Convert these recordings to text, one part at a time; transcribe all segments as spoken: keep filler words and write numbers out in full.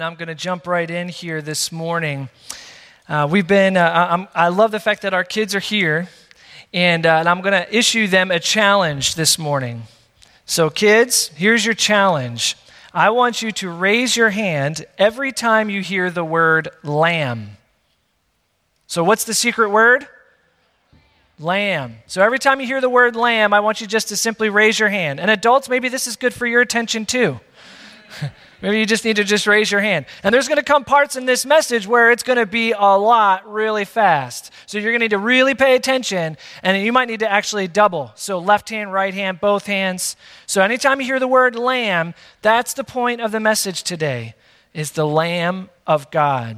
I'm going to jump right in here this morning. Uh, we've been, uh, I'm, I love the fact that our kids are here, and, uh, and I'm going to issue them a challenge this morning. So kids, here's your challenge. I want you to raise your hand every time you hear the word lamb. So what's the secret word? Lamb. So every time you hear the word lamb, I want you just to simply raise your hand. And adults, maybe this is good for your attention too. Maybe you just need to just raise your hand. And there's going to come parts in this message where it's going to be a lot really fast. So you're going to need to really pay attention, and you might need to actually double. So left hand, right hand, both hands. So anytime you hear the word lamb, that's the point of the message today, is the Lamb of God.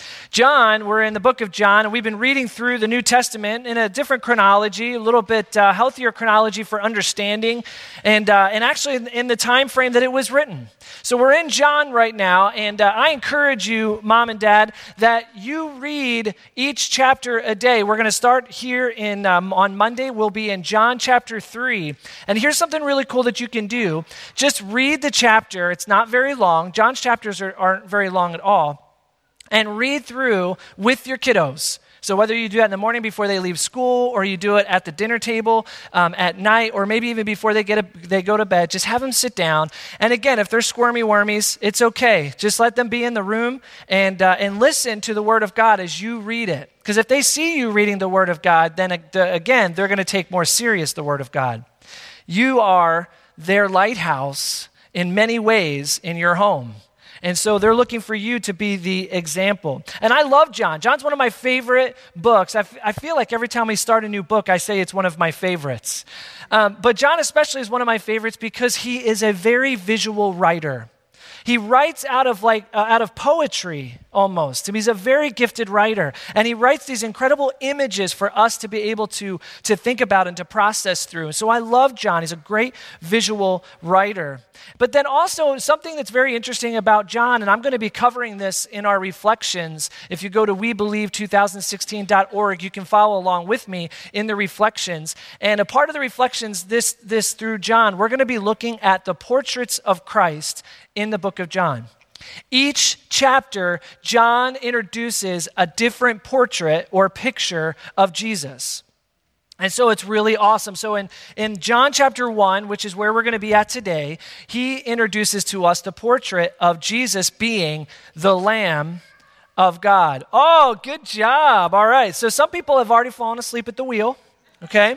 John, we're in the book of John, and we've been reading through the New Testament in a different chronology, a little bit uh, healthier chronology for understanding, and uh, and actually in the time frame that it was written. So we're in John right now, and uh, I encourage you, Mom and Dad, that you read each chapter a day. We're going to start here in um, on Monday. We'll be in John chapter three, and here's something really cool that you can do. Just read the chapter. It's not very long. John's chapters are, aren't very long at all. And read through with your kiddos. So whether you do that in the morning before they leave school, or you do it at the dinner table um, at night, or maybe even before they get a, they go to bed, just have them sit down. And again, if they're squirmy wormies, it's okay. Just let them be in the room and uh, and listen to the Word of God as you read it. Because if they see you reading the Word of God, then again, they're going to take more serious the Word of God. You are their lighthouse in many ways in your home. And so they're looking for you to be the example. And I love John. John's one of my favorite books. I, f- I feel like every time we start a new book, I say it's one of my favorites. Um, but John especially is one of my favorites because he is a very visual writer. He writes out of like uh, out of poetry almost. I mean, he's a very gifted writer, and he writes these incredible images for us to be able to, to think about and to process through. So I love John. He's a great visual writer. But then also something that's very interesting about John, and I'm going to be covering this in our reflections. If you go to we believe two thousand sixteen dot org, you can follow along with me in the reflections. And a part of the reflections this, this through John, we're going to be looking at the portraits of Christ in the book of John. Each chapter, John introduces a different portrait or picture of Jesus. And so it's really awesome. So in, in John chapter one, which is where we're going to be at today, he introduces to us the portrait of Jesus being the Lamb of God. Oh, good job. All right. So some people have already fallen asleep at the wheel, okay?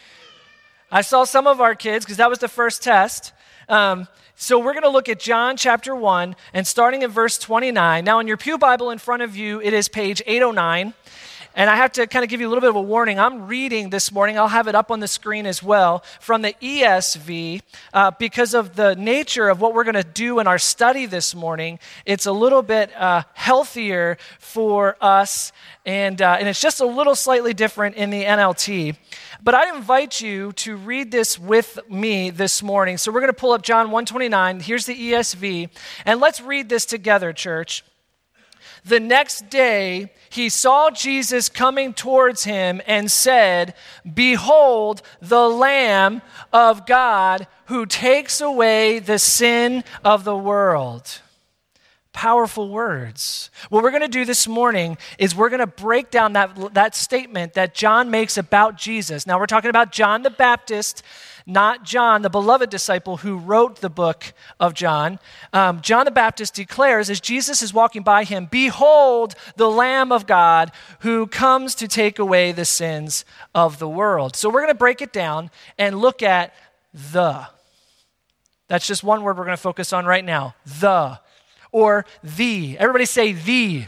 I saw some of our kids because that was the first test. Um, So we're going to look at John chapter one, and starting at verse twenty-nine. Now in your pew Bible in front of you, it is page eight oh nine. And I have to kind of give you a little bit of a warning. I'm reading this morning, I'll have it up on the screen as well, from the E S V. Uh, because of the nature of what we're going to do in our study this morning, it's a little bit uh, healthier for us, and, uh, and it's just a little slightly different in the N L T. But I invite you to read this with me this morning. So we're going to pull up John one twenty-nine. Here's the E S V. And let's read this together, church. The next day, he saw Jesus coming towards him and said, "Behold, the Lamb of God who takes away the sin of the world." Powerful words. What we're going to do this morning is we're going to break down that, that statement that John makes about Jesus. Now, we're talking about John the Baptist, not John, the beloved disciple who wrote the book of John. Um, John the Baptist declares, as Jesus is walking by him, "Behold, the Lamb of God who comes to take away the sins of the world." So we're going to break it down and look at the. That's just one word we're going to focus on right now. The. Or the. Everybody say the.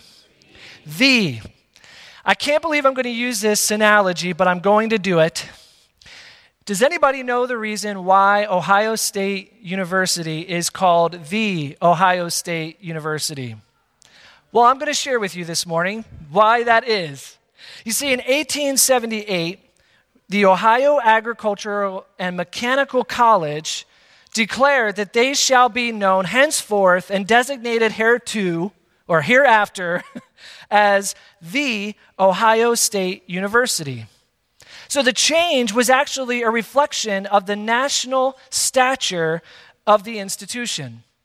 The. I can't believe I'm going to use this analogy, but I'm going to do it. Does anybody know the reason why Ohio State University is called the Ohio State University? Well, I'm going to share with you this morning why that is. You see, in eighteen seventy-eight, the Ohio Agricultural and Mechanical College declared that they shall be known henceforth and designated hereto, or hereafter, as the Ohio State University. So the change was actually a reflection of the national stature of the institution.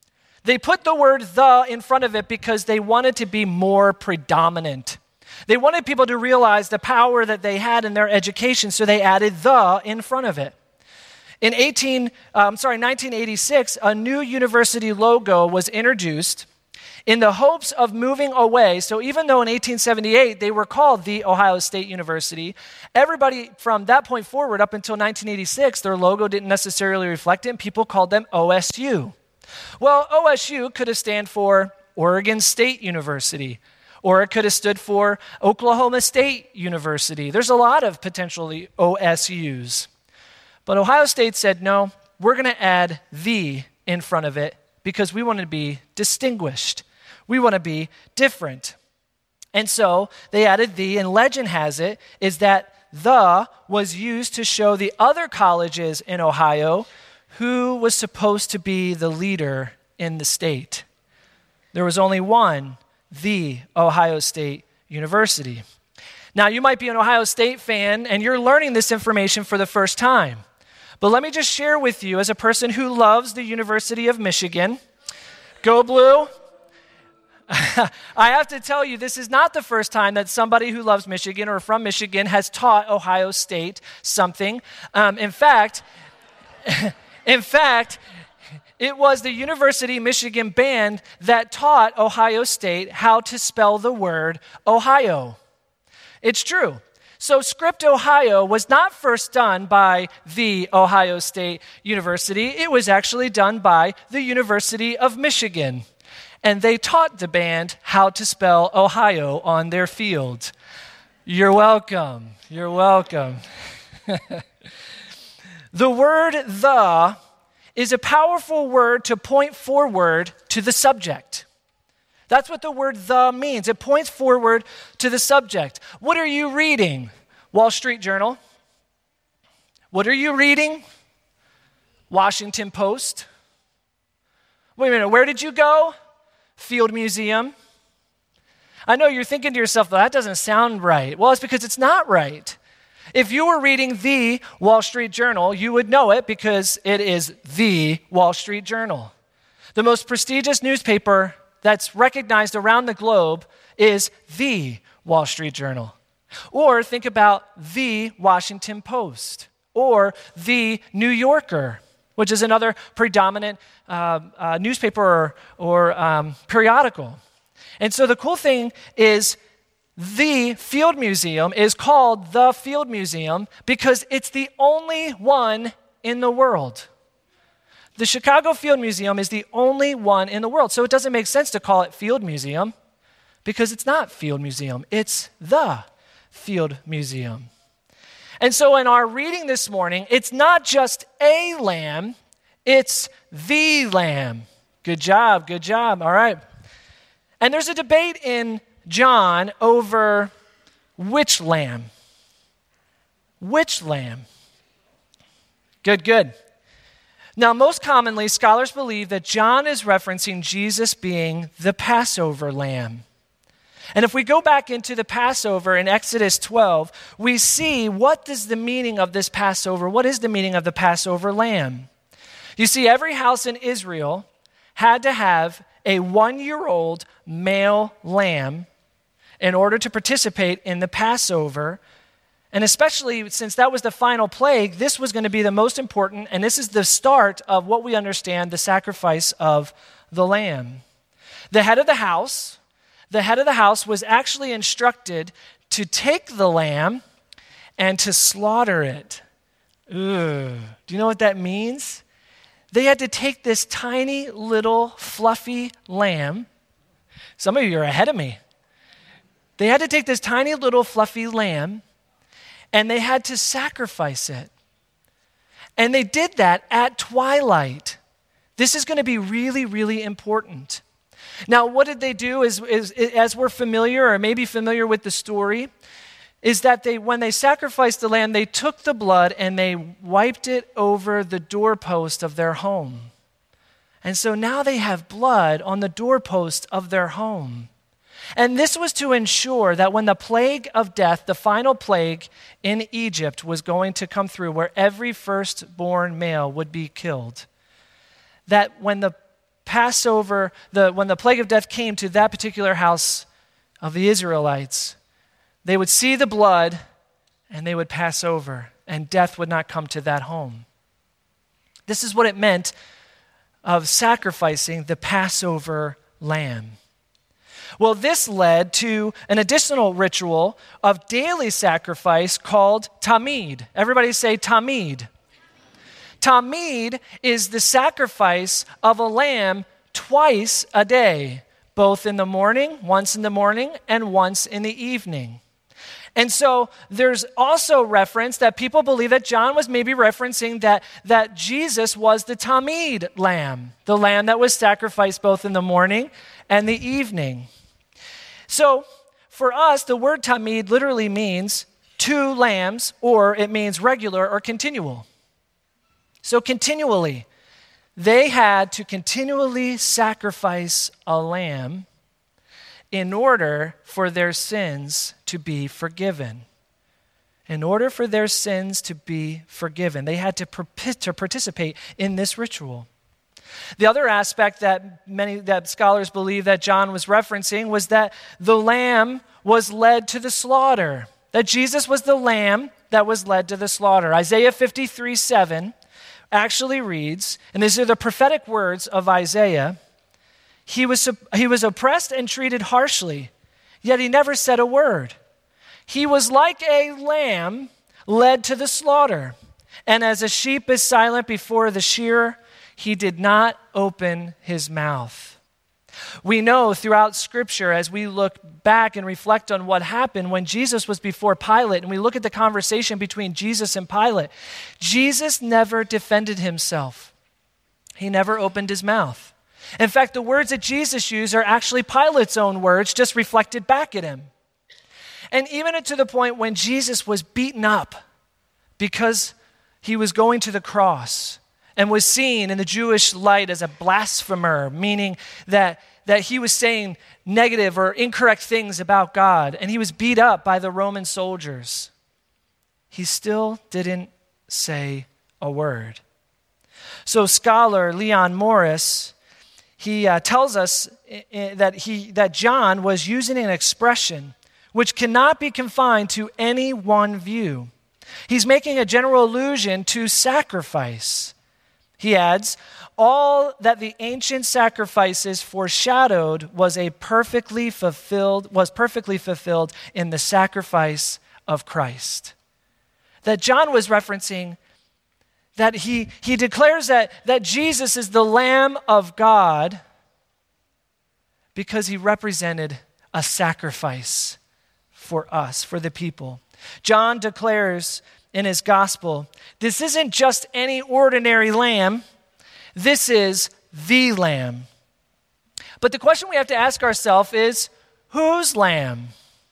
They put the word the in front of it because they wanted to be more predominant. They wanted people to realize the power that they had in their education, so they added the in front of it. In eighteen, uh, I'm sorry, nineteen eighty-six, a new university logo was introduced in the hopes of moving away. So even though in eighteen seventy-eight they were called the Ohio State University, everybody from that point forward up until nineteen eighty-six, their logo didn't necessarily reflect it, and people called them O S U. Well, O S U could have stand for Oregon State University, or it could have stood for Oklahoma State University. There's a lot of potentially O S Us. But Ohio State said, no, we're going to add the in front of it because we want to be distinguished. We want to be different. And so they added the, and legend has it, is that the was used to show the other colleges in Ohio who was supposed to be the leader in the state. There was only one, the Ohio State University. Now, you might be an Ohio State fan, and you're learning this information for the first time. But let me just share with you, as a person who loves the University of Michigan, go Blue. I have to tell you, this is not the first time that somebody who loves Michigan or from Michigan has taught Ohio State something. Um, in fact, in fact, it was the University of Michigan band that taught Ohio State how to spell the word Ohio. It's true. So Script Ohio was not first done by the Ohio State University. It was actually done by the University of Michigan. And they taught the band how to spell Ohio on their field. You're welcome. You're welcome. The word the is a powerful word to point forward to the subject. That's what the word the means. It points forward to the subject. What are you reading? Wall Street Journal. What are you reading? Washington Post. Wait a minute, where did you go? Field Museum. I know you're thinking to yourself, that doesn't sound right. Well, it's because it's not right. If you were reading the Wall Street Journal, you would know it because it is the Wall Street Journal. The most prestigious newspaper that's recognized around the globe is the Wall Street Journal. Or think about the Washington Post or the New Yorker, which is another predominant uh, uh, newspaper or, or um, periodical. And so the cool thing is the Field Museum is called the Field Museum because it's the only one in the world. The Chicago Field Museum is the only one in the world. So it doesn't make sense to call it Field Museum because it's not Field Museum. It's the Field Museum. And so in our reading this morning, it's not just a lamb, it's the lamb. Good job, good job. All right. And there's a debate in John over which lamb. Which lamb? Good, good. Now, most commonly, scholars believe that John is referencing Jesus being the Passover lamb. And if we go back into the Passover in Exodus twelve, we see what is the meaning of this Passover. What is the meaning of the Passover lamb? You see, every house in Israel had to have a one-year-old male lamb in order to participate in the Passover. And especially since that was the final plague, this was going to be the most important, and this is the start of what we understand the sacrifice of the lamb. The head of the house, the head of the house was actually instructed to take the lamb and to slaughter it. Ugh. Do you know what that means? They had to take this tiny little fluffy lamb. Some of you are ahead of me. They had to take this tiny little fluffy lamb and they had to sacrifice it. And they did that at twilight. This is going to be really, really important. Now, what did they do is, is, as we're familiar or maybe familiar with the story, is that they, when they sacrificed the lamb, they took the blood and they wiped it over the doorpost of their home. And so now they have blood on the doorpost of their home. And this was to ensure that when the plague of death, the final plague in Egypt was going to come through, where every firstborn male would be killed, that when the Passover, the, when the plague of death came to that particular house of the Israelites, they would see the blood and they would pass over, and death would not come to that home. This is what it meant of sacrificing the Passover lamb. Well, this led to an additional ritual of daily sacrifice called Tamid. Everybody say Tamid. Tamid is the sacrifice of a lamb twice a day, both in the morning, once in the morning, and once in the evening. And so there's also reference that people believe that John was maybe referencing that, that Jesus was the Tamid lamb, the lamb that was sacrificed both in the morning and the evening. So for us, the word Tamid literally means two lambs, or it means regular or continual. So continually, they had to continually sacrifice a lamb in order for their sins to be forgiven. In order for their sins to be forgiven, they had to, per- to participate in this ritual. The other aspect that many that scholars believe that John was referencing was that the lamb was led to the slaughter. That Jesus was the lamb that was led to the slaughter. Isaiah fifty-three seven actually reads, and these are the prophetic words of Isaiah, he was, he was oppressed and treated harshly, yet he never said a word. He was like a lamb led to the slaughter, and as a sheep is silent before the shearer, he did not open his mouth. We know throughout Scripture, as we look back and reflect on what happened when Jesus was before Pilate, and we look at the conversation between Jesus and Pilate, Jesus never defended himself. He never opened his mouth. In fact, the words that Jesus used are actually Pilate's own words, just reflected back at him. And even to the point when Jesus was beaten up because he was going to the cross, and was seen in the Jewish light as a blasphemer, meaning that, that he was saying negative or incorrect things about God, and he was beat up by the Roman soldiers. He still didn't say a word. So scholar Leon Morris, he uh, tells us that, he, that John was using an expression which cannot be confined to any one view. He's making a general allusion to sacrifice. He adds, all that the ancient sacrifices foreshadowed was a perfectly fulfilled, was perfectly fulfilled in the sacrifice of Christ. That John was referencing that he, he declares that, that Jesus is the Lamb of God because he represented a sacrifice for us, for the people. John declares in his gospel, this isn't just any ordinary lamb, this is the lamb. But the question we have to ask ourselves is, whose lamb?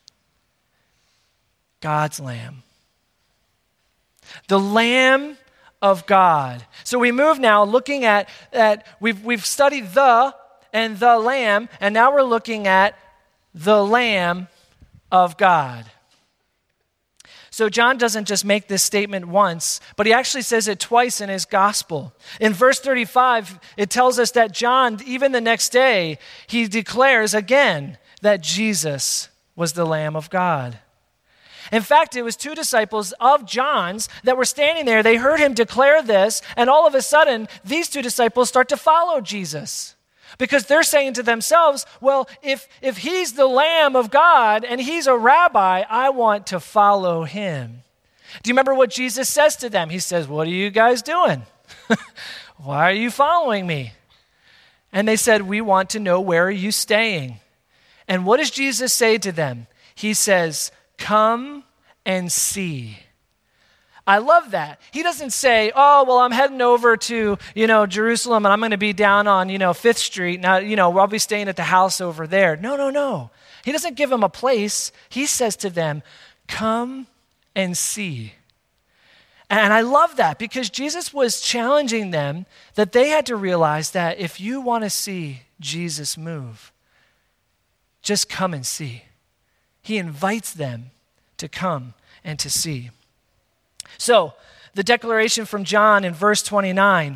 God's lamb. The Lamb of God. So we move now looking at, at we've, we've studied the and the lamb, and now we're looking at the Lamb of God. So John doesn't just make this statement once, but he actually says it twice in his gospel. In verse thirty-five, it tells us that John, even the next day, he declares again that Jesus was the Lamb of God. In fact, it was two disciples of John's that were standing there. They heard him declare this, and all of a sudden, these two disciples start to follow Jesus. Because they're saying to themselves, well, if, if he's the Lamb of God and he's a rabbi, I want to follow him. Do you remember what Jesus says to them? He says, what are you guys doing? Why are you following me? And they said, we want to know, where are you staying? And what does Jesus say to them? He says, come and see. I love that. He doesn't say, oh, well, I'm heading over to, you know, Jerusalem and I'm going to be down on, you know, Fifth Street. Now, you know, I'll be staying at the house over there. No, no, no. He doesn't give them a place. He says to them, come and see. And I love that because Jesus was challenging them that they had to realize that if you want to see Jesus move, just come and see. He invites them to come and to see. So, the declaration from John in verse twenty-nine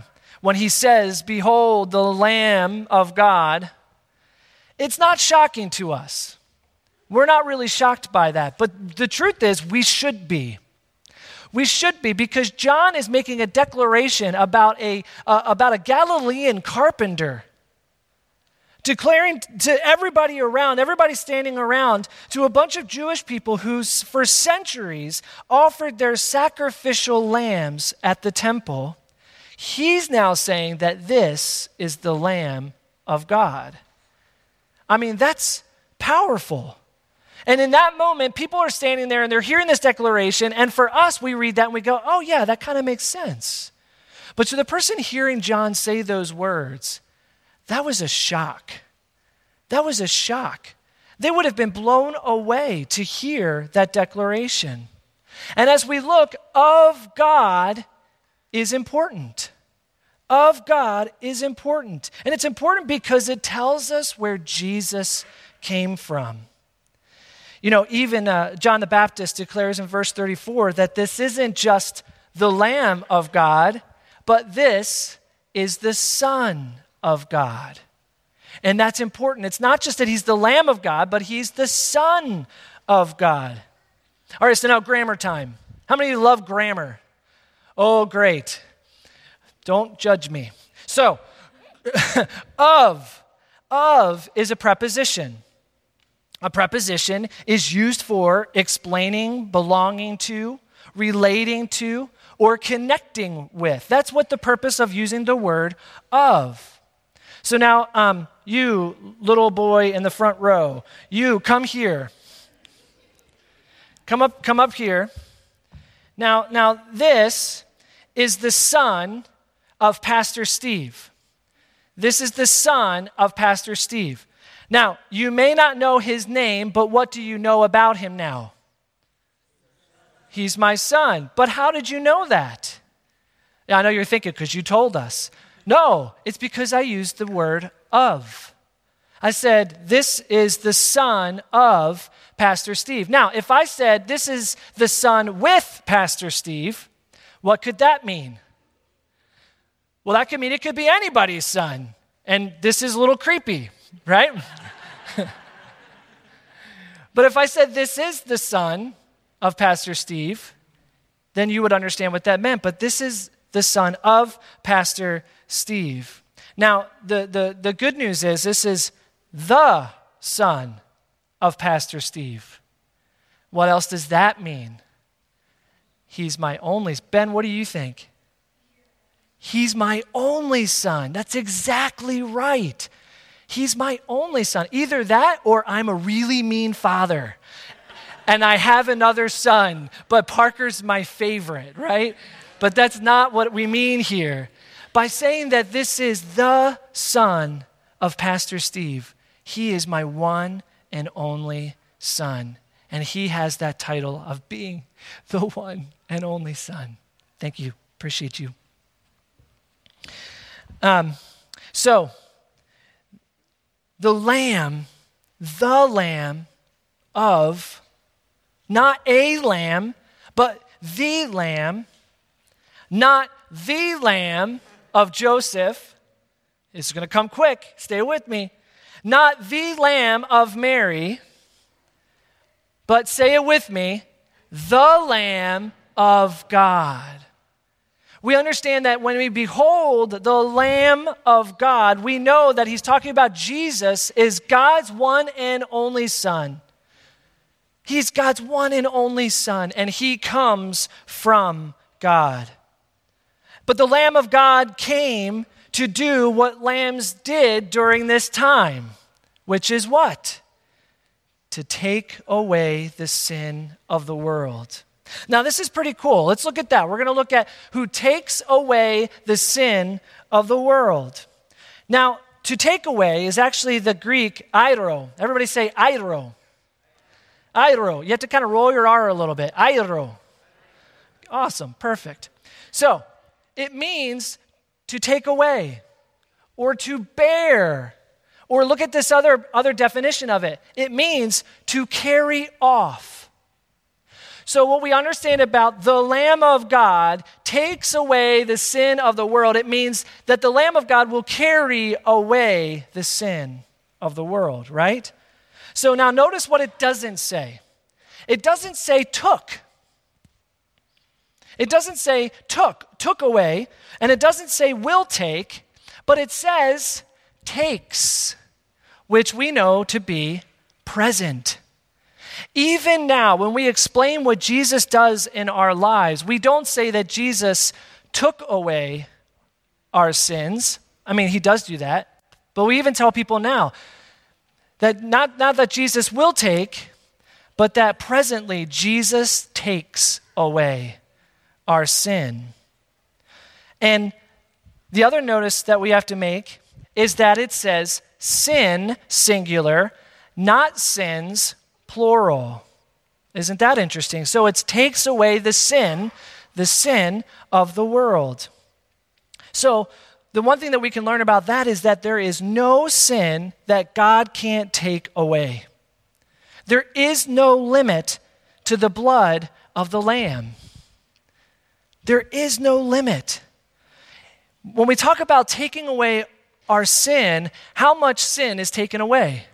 when he says, "Behold, the Lamb of God," it's not shocking to us. We're not really shocked by that. But the truth is, we should be. We should be, because John is making a declaration about a, uh, about a Galilean carpenter, declaring to everybody around, everybody standing around, to a bunch of Jewish people who for centuries offered their sacrificial lambs at the temple. He's now saying that this is the Lamb of God. I mean, that's powerful. And in that moment, people are standing there and they're hearing this declaration, and for us, we read that and we go, oh yeah, that kind of makes sense. But to the person hearing John say those words, that was a shock. That was a shock. They would have been blown away to hear that declaration. And as we look, of God is important. Of God is important. And it's important because it tells us where Jesus came from. You know, even uh, John the Baptist declares in verse thirty-four that this isn't just the Lamb of God, but this is the Son of God. And that's important. It's not just that he's the Lamb of God, but he's the Son of God. All right, so now grammar time. How many of you love grammar? Oh, great. Don't judge me. So, of, of is a preposition. A preposition is used for explaining, belonging to, relating to, or connecting with. That's what the purpose of using the word of. So now, um, you, little boy in the front row, you come here. Come up, come up here. Now, now this is the son of Pastor Steve. This is the son of Pastor Steve. Now, you may not know his name, but what do you know about him now? He's my son. But how did you know that? Yeah, I know you're thinking because you told us. No, it's because I used the word of. I said, this is the son of Pastor Steve. Now, if I said this is the son with Pastor Steve, what could that mean? Well, that could mean it could be anybody's son. And this is a little creepy, right? But if I said this is the son of Pastor Steve, then you would understand what that meant. But this is the son of Pastor Steve. Now, the, the, the good news is this is the son of Pastor Steve. What else does that mean? He's my only. Ben, what do you think? He's my only son. That's exactly right. He's my only son. Either that or I'm a really mean father and I have another son, but Parker's my favorite, right? But that's not what we mean here. By saying that this is the son of Pastor Steve, he is my one and only son. And he has that title of being the one and only son. Thank you. Appreciate you. Um, so, the lamb, the lamb of, not a lamb, but the lamb, not the lamb of Joseph. It's going to come quick. Stay with me. Not the lamb of Mary, but say it with me, the Lamb of God. We understand that when we behold the Lamb of God, we know that he's talking about Jesus is God's one and only Son. He's God's one and only Son, and he comes from God. But the Lamb of God came to do what lambs did during this time, which is what? To take away the sin of the world. Now, this is pretty cool. Let's look at that. We're going to look at who takes away the sin of the world. Now, to take away is actually the Greek airo. Everybody say airo. Airo. You have to kind of roll your R a little bit. Airo. Awesome. Perfect. So, it means to take away or to bear. Or look at this other, other definition of it. It means to carry off. So what we understand about the Lamb of God takes away the sin of the world. It means that the Lamb of God will carry away the sin of the world, right? So now notice what it doesn't say. It doesn't say took. It doesn't say took, took away, and it doesn't say will take, but it says takes, which we know to be present. Even now, when we explain what Jesus does in our lives, we don't say that Jesus took away our sins. I mean, he does do that, but we even tell people now that not, not that Jesus will take, but that presently Jesus takes away our sin. And the other notice that we have to make is that it says sin, singular, not sins, plural. Isn't that interesting? So it takes away the sin, the sin of the world. So the one thing that we can learn about that is that there is no sin that God can't take away. There is no limit to the blood of the Lamb. There is no limit. When we talk about taking away our sin, how much sin is taken away?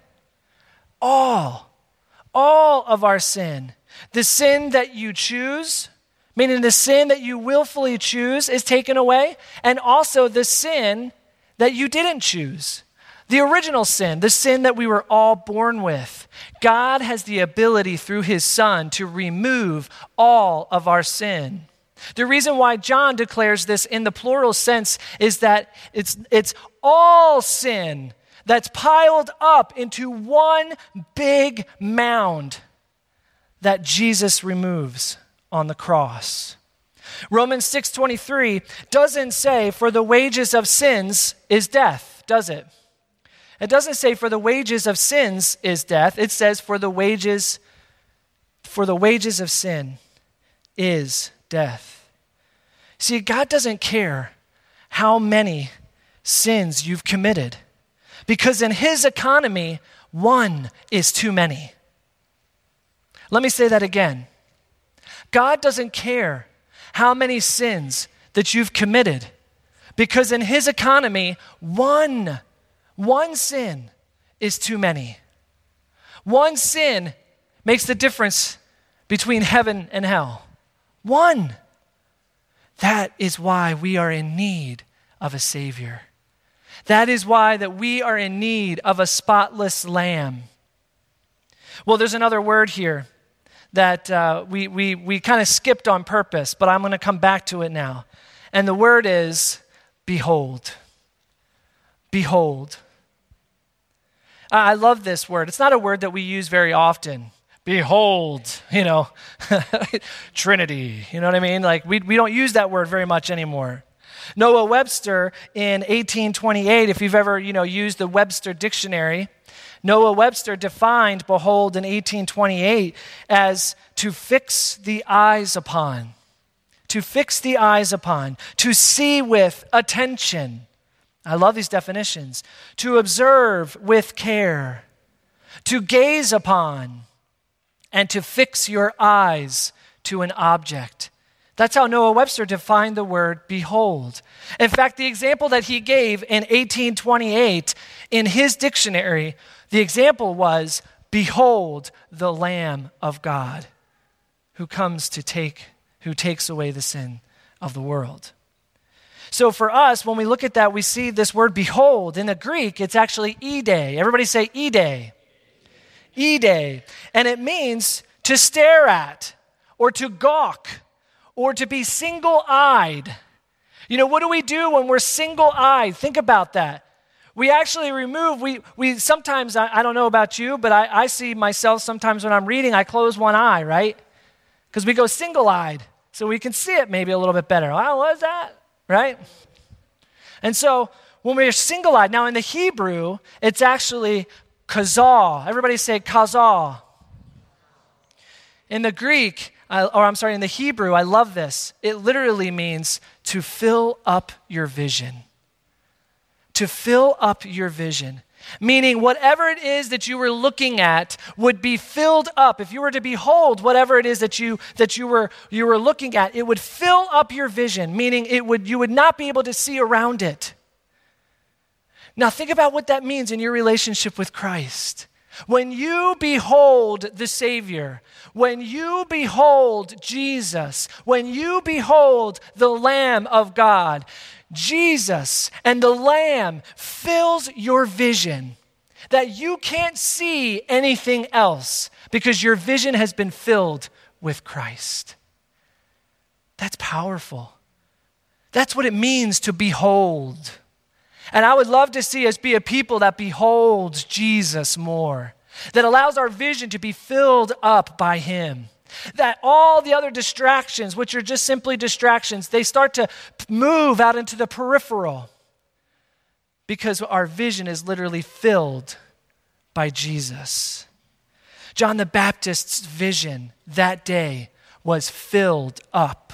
All. All of our sin. The sin that you choose, meaning the sin that you willfully choose, is taken away, and also the sin that you didn't choose. The original sin, the sin that we were all born with. God has the ability through his Son to remove all of our sin. The reason why John declares this in the plural sense is that it's, it's all sin that's piled up into one big mound that Jesus removes on the cross. Romans six twenty-three doesn't say, for the wages of sins is death, does it? It doesn't say for the wages of sins is death. It says for the wages, for the wages of sin is death. See, God doesn't care how many sins you've committed, because in his economy, one is too many. Let me say that again. God doesn't care how many sins that you've committed, because in his economy, one, one sin is too many. One sin makes the difference between heaven and hell. One. That is why we are in need of a Savior. That is why that we are in need of a spotless lamb. Well, there's another word here that uh, we, we, we kind of skipped on purpose, but I'm going to come back to it now. And the word is behold. Behold. I love this word. It's not a word that we use very often. Behold, you know, Trinity, you know what I mean? Like we, we don't use that word very much anymore. Noah Webster in eighteen twenty-eight, if you've ever, you know, used the Webster dictionary, Noah Webster defined behold in eighteen twenty-eight as to fix the eyes upon, to fix the eyes upon, to see with attention. I love these definitions. To observe with care, to gaze upon, and to fix your eyes to an object. That's how Noah Webster defined the word behold. In fact, the example that he gave in eighteen twenty-eight in his dictionary, the example was, behold the Lamb of God who comes to take, who takes away the sin of the world. So for us, when we look at that, we see this word behold. In the Greek, it's actually ide. Everybody say ide. Ide. And it means to stare at or to gawk or to be single-eyed. You know, what do we do when we're single-eyed? Think about that. We actually remove, we we sometimes, I, I don't know about you, but I, I see myself sometimes when I'm reading, I close one eye, right? Because we go single-eyed so we can see it maybe a little bit better. Oh, what is that? Right? And so when we're single-eyed, now in the Hebrew, it's actually kazah. Everybody say kazah. In the Greek, I, or I'm sorry, in the Hebrew, I love this. It literally means to fill up your vision. To fill up your vision. Meaning whatever it is that you were looking at would be filled up. If you were to behold whatever it is that you that you were you were looking at, it would fill up your vision, meaning it would you would not be able to see around it. Now think about what that means in your relationship with Christ. When you behold the Savior, when you behold Jesus, when you behold the Lamb of God, Jesus and the Lamb fills your vision that you can't see anything else because your vision has been filled with Christ. That's powerful. That's what it means to behold. And I would love to see us be a people that beholds Jesus more, that allows our vision to be filled up by him. That all the other distractions, which are just simply distractions, they start to move out into the peripheral because our vision is literally filled by Jesus. John the Baptist's vision that day was filled up.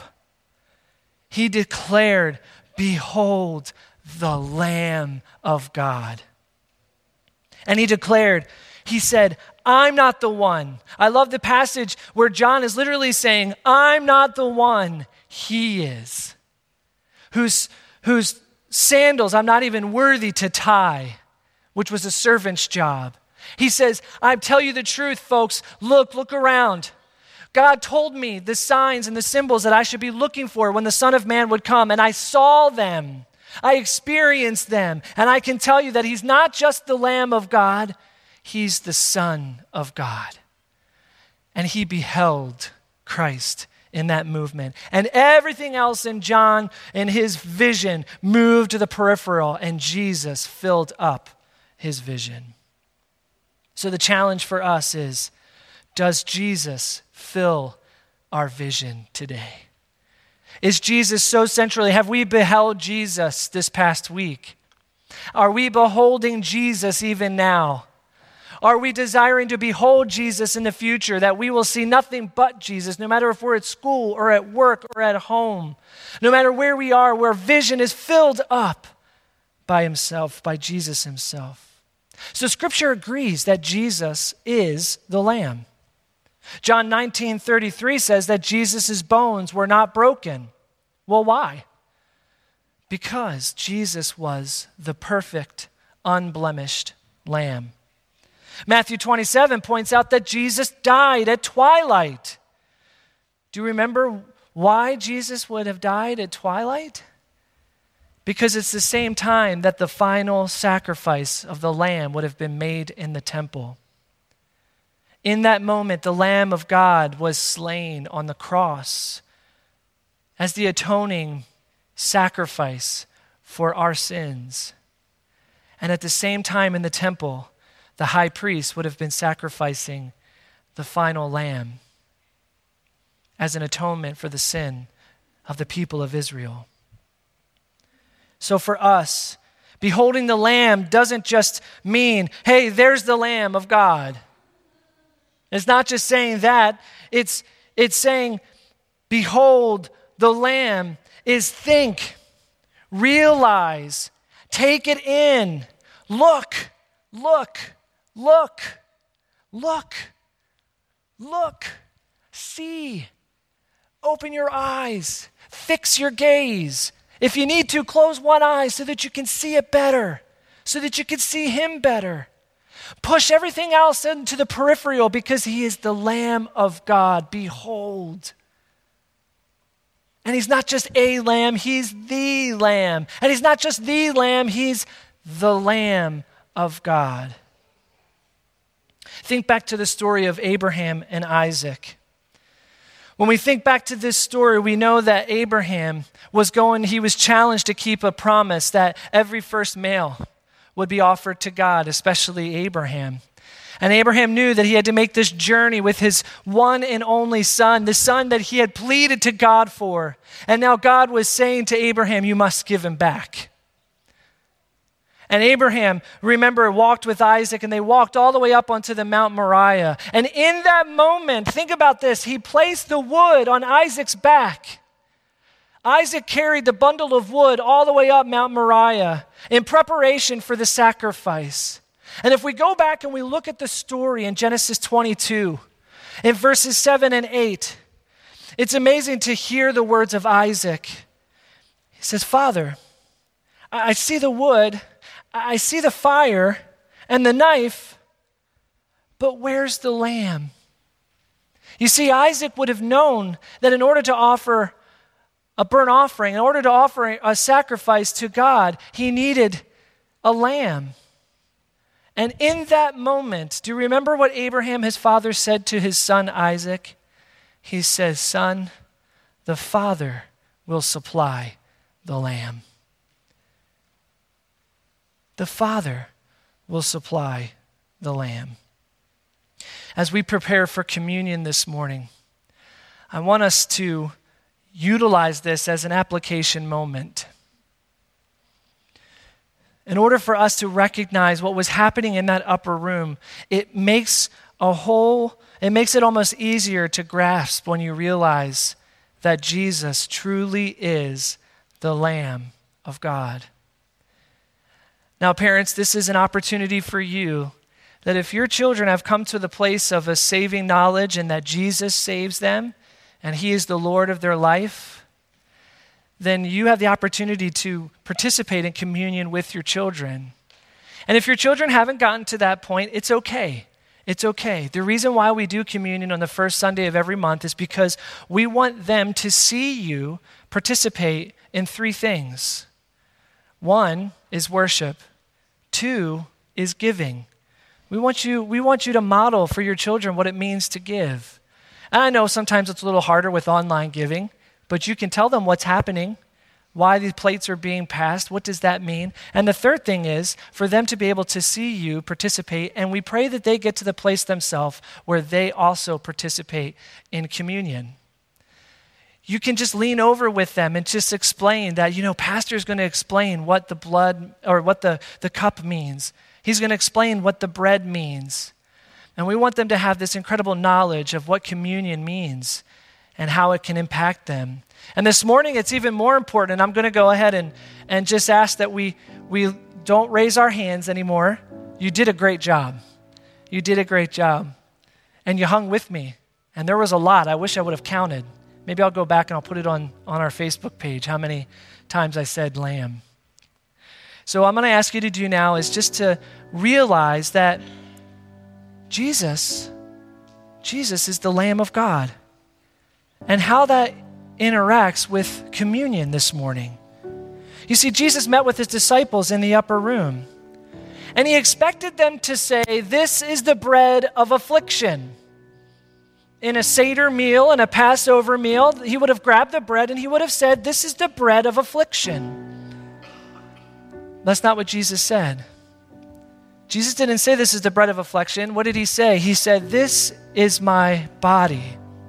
He declared, "Behold the Lamb of God." And he declared, he said, "I'm not the one." I love the passage where John is literally saying, "I'm not the one, he is. Whose, whose sandals I'm not even worthy to tie," which was a servant's job. He says, "I tell you the truth, folks. Look, look around. God told me the signs and the symbols that I should be looking for when the Son of Man would come, and I saw them. I experienced them, and I can tell you that he's not just the Lamb of God, he's the Son of God." And he beheld Christ in that movement. And everything else in John, in his vision, moved to the peripheral, and Jesus filled up his vision. So the challenge for us is, does Jesus fill our vision today? Is Jesus so centrally? Have we beheld Jesus this past week? Are we beholding Jesus even now? Are we desiring to behold Jesus in the future, that we will see nothing but Jesus, no matter if we're at school or at work or at home, no matter where we are, where vision is filled up by himself, by Jesus himself? So Scripture agrees that Jesus is the Lamb. John nineteen thirty-three says that Jesus' bones were not broken. Well, why? Because Jesus was the perfect, unblemished Lamb. Matthew twenty-seven points out that Jesus died at twilight. Do you remember why Jesus would have died at twilight? Because it's the same time that the final sacrifice of the Lamb would have been made in the temple. In that moment, the Lamb of God was slain on the cross as the atoning sacrifice for our sins. And at the same time in the temple, the high priest would have been sacrificing the final lamb as an atonement for the sin of the people of Israel. So for us, beholding the Lamb doesn't just mean, hey, there's the Lamb of God. It's not just saying that. It's, it's saying, behold, the Lamb is think, realize, take it in, look, look, look, look, look, see, open your eyes, fix your gaze. If you need to, close one eye so that you can see it better, so that you can see him better. Push everything else into the peripheral because he is the Lamb of God. Behold. And he's not just a lamb, he's the Lamb. And he's not just the Lamb, he's the Lamb of God. Think back to the story of Abraham and Isaac. When we think back to this story, we know that Abraham was going, he was challenged to keep a promise that every first male would be offered to God, especially Abraham. And Abraham knew that he had to make this journey with his one and only son, the son that he had pleaded to God for. And now God was saying to Abraham, you must give him back. And Abraham, remember, walked with Isaac, and they walked all the way up onto the Mount Moriah. And in that moment, think about this, he placed the wood on Isaac's back. Isaac carried the bundle of wood all the way up Mount Moriah in preparation for the sacrifice. And if we go back and we look at the story in Genesis twenty-two, in verses seven and eight, it's amazing to hear the words of Isaac. He says, Father, I see the wood, I see the fire and the knife, but where's the lamb? You see, Isaac would have known that in order to offer a burnt offering, in order to offer a sacrifice to God, he needed a lamb. And in that moment, do you remember what Abraham, his father, said to his son Isaac? He says, son, the Father will supply the lamb. The Father will supply the lamb. As we prepare for communion this morning, I want us to utilize this as an application moment. In order for us to recognize what was happening in that upper room, it makes a whole, it makes it almost easier to grasp when you realize that Jesus truly is the Lamb of God. Now, parents, this is an opportunity for you that if your children have come to the place of a saving knowledge and that Jesus saves them and he is the Lord of their life, then you have the opportunity to participate in communion with your children. And if your children haven't gotten to that point, it's okay. It's okay. The reason why we do communion on the first Sunday of every month is because we want them to see you participate in three things. One is worship. Two is giving. We want you, we want you to model for your children what it means to give. And I know sometimes it's a little harder with online giving, but you can tell them what's happening, why these plates are being passed, what does that mean? And the third thing is for them to be able to see you participate, and we pray that they get to the place themselves where they also participate in communion. You can just lean over with them and just explain that, you know, pastor's going to explain what the blood or what the, the cup means. He's going to explain what the bread means. And we want them to have this incredible knowledge of what communion means and how it can impact them. And this morning, it's even more important, and I'm going to go ahead and, and just ask that we, we don't raise our hands anymore. You did a great job. You did a great job. And you hung with me. And there was a lot. I wish I would have counted. Maybe I'll go back and I'll put it on, on our Facebook page, how many times I said lamb. So what I'm going to ask you to do now is just to realize that Jesus, Jesus is the Lamb of God. And how that interacts with communion this morning. You see, Jesus met with his disciples in the upper room, and he expected them to say, this is the bread of affliction. In a Seder meal and a Passover meal, he would have grabbed the bread and he would have said, this is the bread of affliction. That's not what Jesus said. Jesus didn't say this is the bread of affliction. What did he say? He said, this is my body.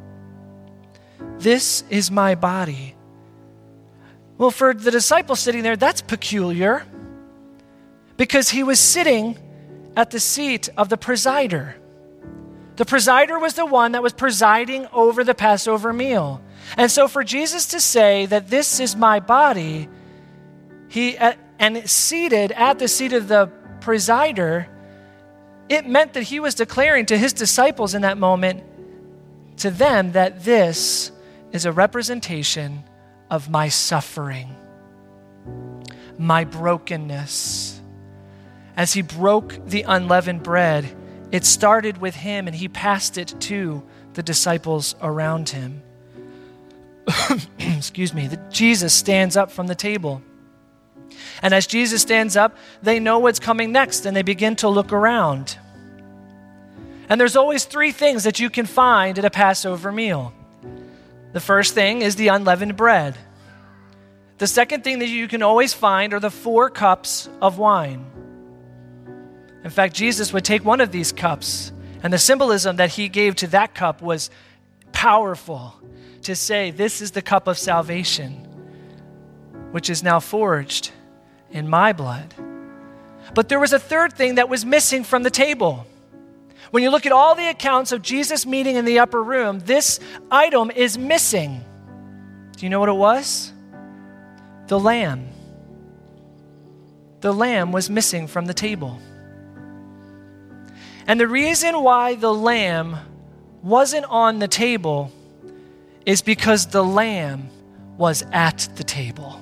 This is my body. Well, for the disciples sitting there, that's peculiar because he was sitting at the seat of the presider. The presider was the one that was presiding over the Passover meal. And so for Jesus to say that this is my body, he and seated at the seat of the presider, it meant that he was declaring to his disciples in that moment, to them, that this is a representation of my suffering, my brokenness. As he broke the unleavened bread, it started with him and he passed it to the disciples around him. Excuse me. Jesus stands up from the table. And as Jesus stands up, they know what's coming next and they begin to look around. And there's always three things that you can find at a Passover meal. The first thing is the unleavened bread. The second thing that you can always find are the four cups of wine. In fact, Jesus would take one of these cups, and the symbolism that he gave to that cup was powerful to say, this is the cup of salvation, which is now forged in my blood. But there was a third thing that was missing from the table. When you look at all the accounts of Jesus meeting in the upper room, this item is missing. Do you know what it was? The lamb. The lamb was missing from the table. And the reason why the lamb wasn't on the table is because the lamb was at the table.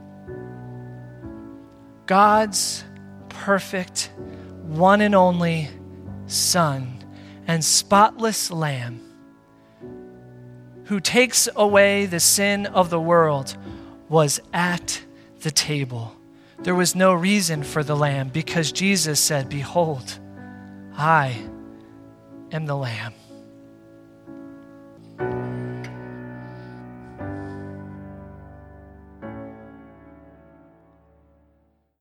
God's perfect, one and only Son and spotless Lamb, who takes away the sin of the world, was at the table. There was no reason for the lamb because Jesus said, "Behold, I am the Lamb."